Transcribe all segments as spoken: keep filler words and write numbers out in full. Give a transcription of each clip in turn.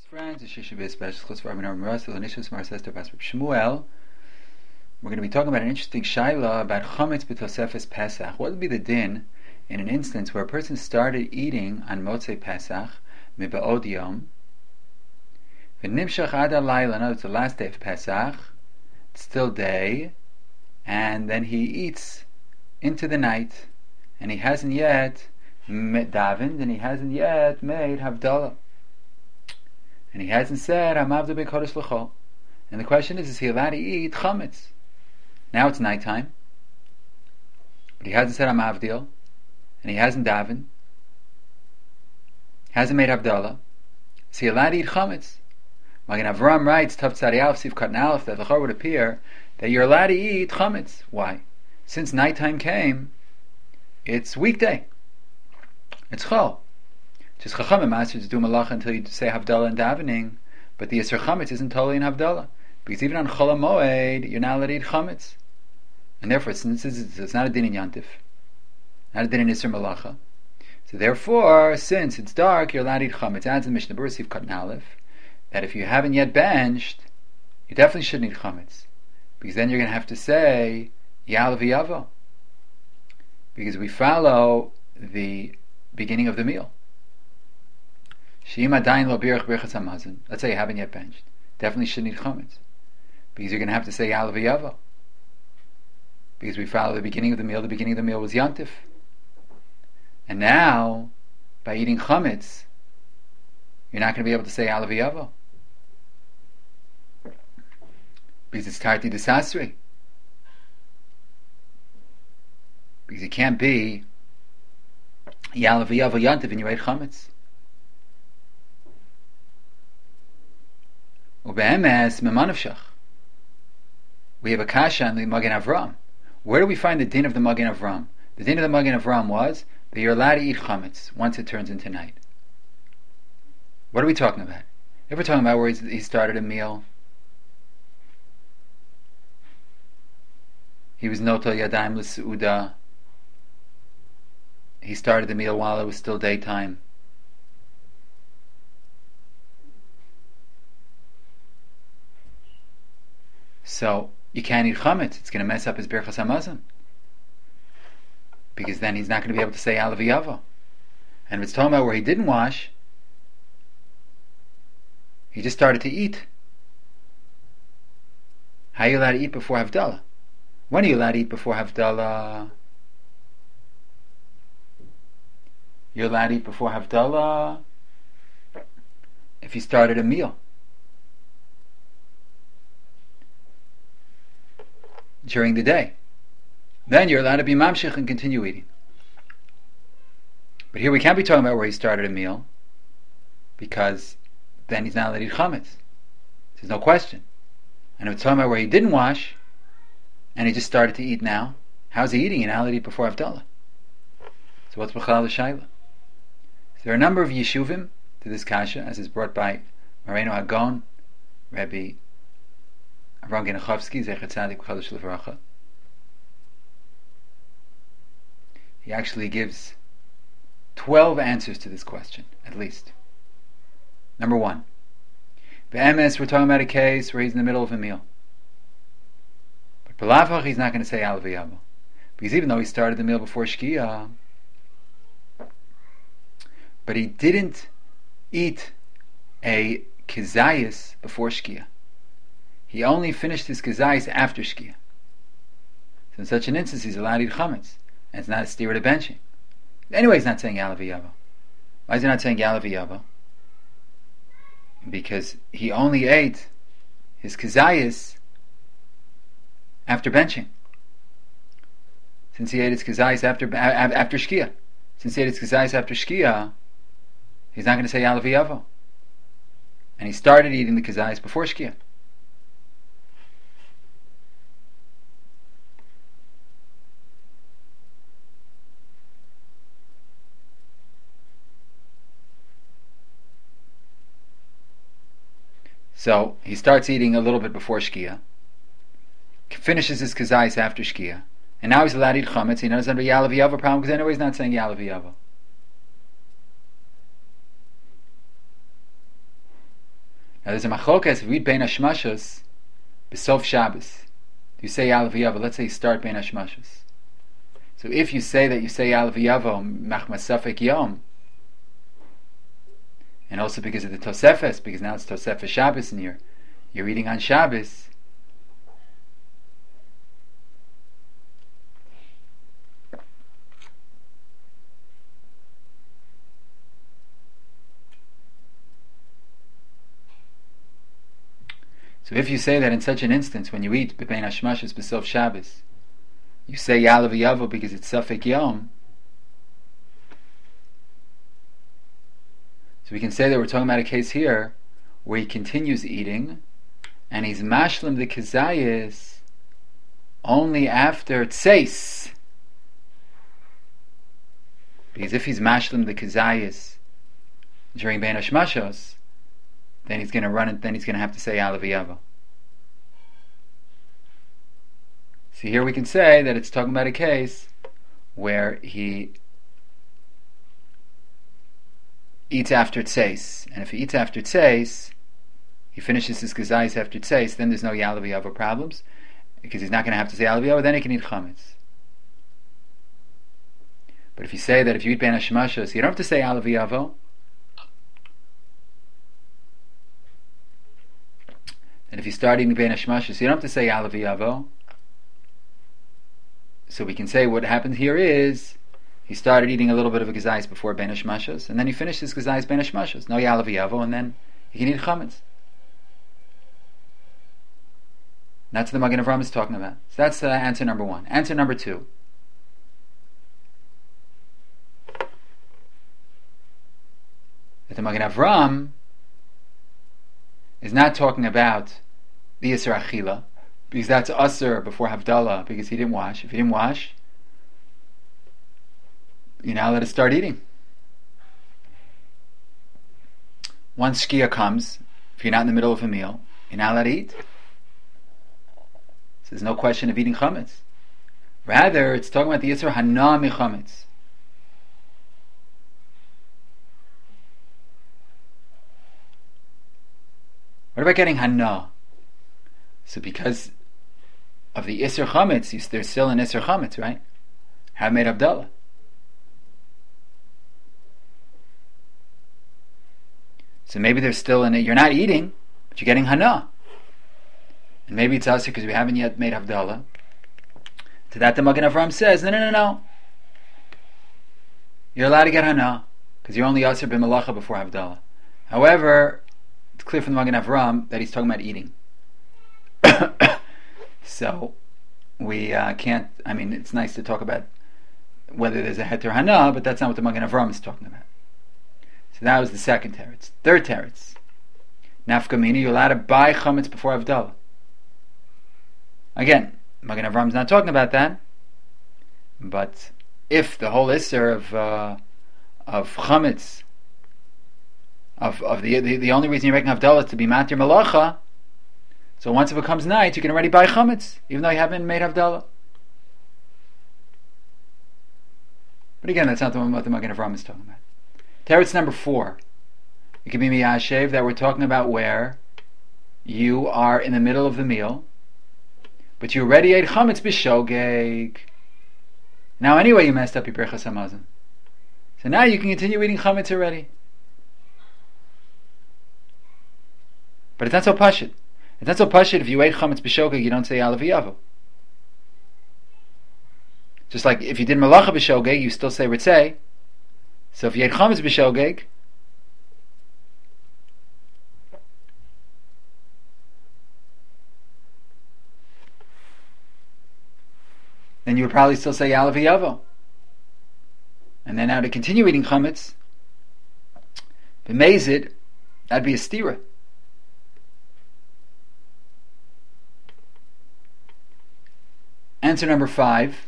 Friends, it's Shisha B'Yis Special Chus for Armin Armin Russell and Ishus Mar Sester Pastor Shmuel. We're going to be talking about an interesting shaila about Chametz B'Tosefes Pesach. What would be the din in an instance where a person started eating on Motzei Pesach Miba'od Yom V'Nimshach Ad HaLayla, no, it's the last day of Pesach, it's still day, and then he eats into the night, and he hasn't yet davened, and he hasn't yet made Havdalah. And he hasn't said, Hamavdu B'Kodesh L'chol. And the question is, is he allowed to eat chametz? Now it's nighttime, but he hasn't said Hamavdil, and he hasn't davened, hasn't made Havdalah. Is he allowed to eat chametz? Magen Avram writes, Tav Tzadi Aleph Siv Katan Aleph, that the would appear that you're allowed to eat chametz. Why? Since nighttime came, it's weekday. It's chol. Just Chachamim master to do malacha until you say Havdalah and davening, but the Yisr Chametz isn't totally in Havdalah, because even on Chol HaMoed you're not allowed to eat Chametz, and therefore since it's, it's not a din in Yantif, not a din in Yisr Malacha, so therefore since it's dark you're allowed to eat Chametz. Adds in Mishnah Berurah Sif Katan Aleph that if you haven't yet benched, you definitely shouldn't eat Chametz, because then you're going to have to say Ya'al V'Yavo, because we follow the beginning of the meal. Let's say you haven't yet benched. Definitely shouldn't eat chametz, because you're going to have to say Ya'al V'Yavo, because we follow the beginning of the meal. The beginning of the meal was Yantif, and now by eating chametz, you're not going to be able to say Ya'al V'Yavo, because it's Tarti D'Sasri, because it can't be Ya'al V'Yavo Yantif and you ate chametz. We have a kasha on the Magen Avram. Where do we find the din of the Magen Avram? The din of the Magen Avram was that you're allowed to eat chametz once it turns into night. What are we talking about? If we're talking about where he started a meal, he was notel yadayim l'seuda, he started the meal while it was still daytime. So you can't eat chametz; it's going to mess up his birchas hamazon, because then he's not going to be able to say Ya'al V'Yavo. And if it's talking about where he didn't wash, he just started to eat. How are you allowed to eat before Havdalah? When are you allowed to eat before Havdalah? You're allowed to eat before Havdalah if you started a meal during the day. Then you're allowed to be mamshich and continue eating. But here we can't be talking about where he started a meal, because then he's not allowed to eat chametz. There's no question. And if it's talking about where he didn't wash and he just started to eat now, how's he eating and how did he eat before Havdalah? So what's b'chalal l'shayla? So there are a number of yeshuvim to this kasha, as is brought by Moreno Hagon, Rabbi Avram Genachovsky, Zecher Tzadik B'Chodesh L'Varacha. He actually gives twelve answers to this question, at least. Number one, Be'emes, we're talking about a case where he's in the middle of a meal. But B'Lavach, he's not going to say Ya'al V'Yavo, because even though he started the meal before Shkia, but he didn't eat a kizayis before Shkia. He only finished his kazayis after Shkia. So in such an instance, he's allowed to eat chametz, and it's not a stira to benching. Anyway, he's not saying Ya'al V'Yavo. Why is he not saying Ya'al V'Yavo? Because he only ate his kazayis after benching. Since he ate his kazayis after after Shkia, since he ate his kazayis after Shkia, he's not going to say Ya'al V'Yavo. And he started eating the kazayis before Shkia. So he starts eating a little bit before Shkia, finishes his kazayis after Shkia, and now he's allowed to eat chametz. He doesn't have a Ya'al V'Yavo problem, because anyway he's not saying Ya'al V'Yavo. Now there's a machlokas, if you read Bein Hashmashos, B'sof Shabbos, you say Ya'aleh V'yavo, let's say you start Bein Hashmashos. So if you say that you say Ya'aleh V'yavo, Machmas Safek Yom, and also because of the Tosefes, because now it's Tosefes Shabbos and you're, you're reading on Shabbos, so if you say that in such an instance, when you eat B'bein Hashmashos B'sof Shabbos, you say Ya'aleh V'yavo because it's Safek Yom, so we can say that we're talking about a case here where he continues eating and he's mashlim the kezayis only after tseis. Because if he's mashlim the kezayis during Bein Hashmashos, then he's going to run it, then he's going to have to say Ya'aleh V'yavo. See, here we can say that it's talking about a case where he eats after tseis, and if he eats after tseis, he finishes his gezayis after tseis, then there's no Ya'aleh V'yavo problems, because he's not going to have to say Ya'aleh V'yavo, then he can eat chametz. But if you say that if you eat Bein Hashmashos, you don't have to say Ya'aleh V'yavo, and if you start eating Bein Hashmashos, you don't have to say Ya'aleh V'yavo. So we can say what happened here is he started eating a little bit of a gezayis before Bein Hashmashos, and then he finished his gezayis Bein Hashmashos. No Ya'aleh V'yavo, and then he can eat chametz. That's what the Magen Avraham is talking about. So that's uh, answer number one. Answer number two. That the Magen Avraham is not talking about the Yisur Achila, because that's Asur before Havdalah, because he didn't wash. If he didn't wash, you now let it start eating. Once Shkia comes, if you're not in the middle of a meal, you're not allowed to eat. So there's no question of eating chametz. Rather, it's talking about the Yisur Hana Mechametz. What about getting Hana? So because of the Isser Chametz, there's still an Isser Chametz, right? Have made Havdalah. So maybe there's still an, you're not eating, but you're getting Hana. And maybe it's us because we haven't yet made Havdalah. To that the Magen Avraham says, no, no, no, no. You're allowed to get Hana, because you're only Asr b'melacha before Havdalah. However, it's clear from the Magen Avraham that he's talking about eating. So we uh, can't, I mean, it's nice to talk about whether there's a heter hana, but that's not what the Magen Avraham is talking about. So that was the second teretz. Third teretz, nafkamina, you're allowed to buy chametz before Havdalah. Again, Magen Avraham is not talking about that, but if the whole isser of uh, of chametz, of of the, the the only reason you're making Havdalah is to be matir malacha, so once it becomes night, you can already buy chametz, even though you haven't made Havdalah. But again, that's not the one what the Magen Avraham is talking about. Teretz number four. It can be miyashev that we're talking about where you are in the middle of the meal, but you already ate chametz b'shogeg. Now anyway you messed up your Birchas Hamazon. So now you can continue eating chametz already. But it's not so pashut. It's not so pashut if you ate chametz b'shogeg, you don't say Ya'aleh V'yavo. Just like if you did malacha b'shogeg, you still say ritzei. So if you ate chametz b'shogeg, then you would probably still say Ya'aleh V'yavo. And then now to continue eating chametz, b'mezid, that'd be a stira. Answer number five.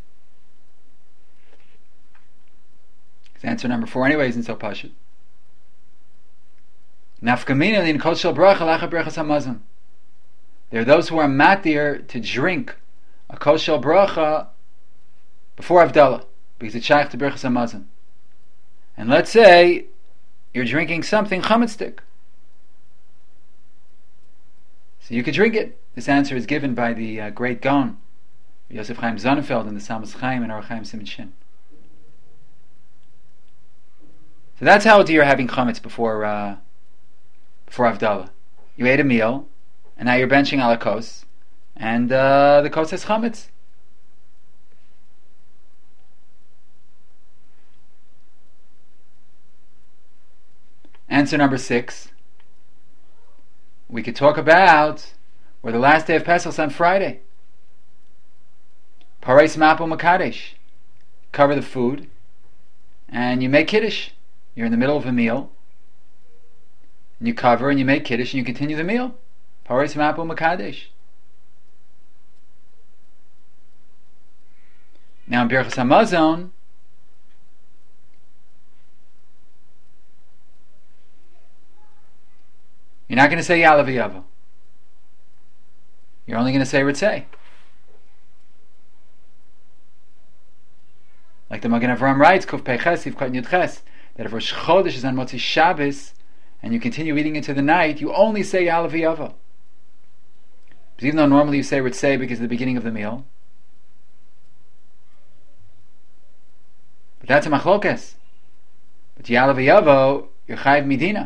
Answer number four anyway isn't so pashut. Nafkamina lin kol shel bracha lacha brachas hamazon. There are those who are matir to drink a kol shel bracha before Havdalah, because it's shaykh to brachas hamazon. And let's say you're drinking something chametzdik. So you could drink it. This answer is given by the uh, great Gaon, Yosef Chaim Sonnenfeld, in the Samos Chaim and Or Chaim Siman Shin. So that's how you're having chametz before uh, before Havdalah. You ate a meal, and now you're benching ala kos, and uh, the kos has chametz. Answer number six. We could talk about where the last day of Pesach is on Friday. Pareis Mapo Makadesh. Cover the food, and you make Kiddush. You're in the middle of a meal, and you cover and you make Kiddush and you continue the meal. Pareis Mapo Makadesh. Now in Birchas Hamazon, you're not going to say Ya'aleh V'yavo. You're only going to say Ritzei. Like the Magen Avraham writes, Kuf Pei Ches, Yivkot Yud Ches, that if Rosh Chodesh is on Motzi Shabbos, and you continue eating into the night, you only say Ya'aleh V'yavo. Because even though normally you say Ritzei because of the beginning of the meal, but that's a machlokes. But Ya'aleh V'yavo, you're Chayiv Midina.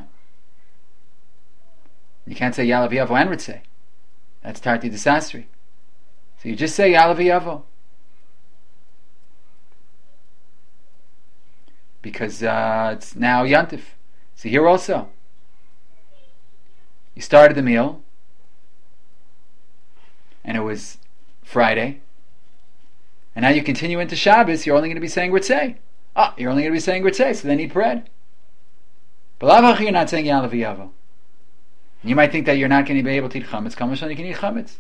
You can't say Ya'aleh V'yavo and Ritzei. That's Tarti Desasri. So you just say Ya'aleh V'yavo. Because uh, it's now Yantif. So here also, you started the meal, and it was Friday, and now you continue into Shabbos, you're only going to be saying Ritzei. Ah, you're only going to be saying Ritzei, so then eat bread. But Lavach, you're not saying Ya'aleh V'yavo. You might think that you're not going to be able to eat chametz. Kamashon, you can eat chametz.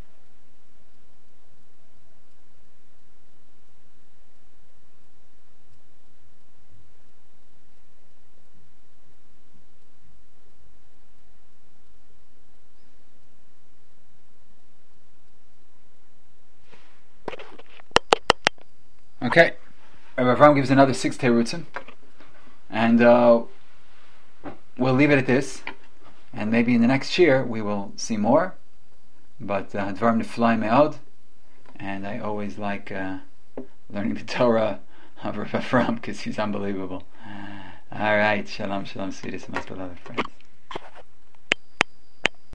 Okay, Rabbi Avraham gives another six terutzim, and uh, we'll leave it at this. And maybe in the next year we will see more. But Dvarim Niflai Me'od, and I always like uh, learning the Torah of Rabbi Avraham because he's unbelievable. All right, shalom, shalom, sweetest, most beloved friends.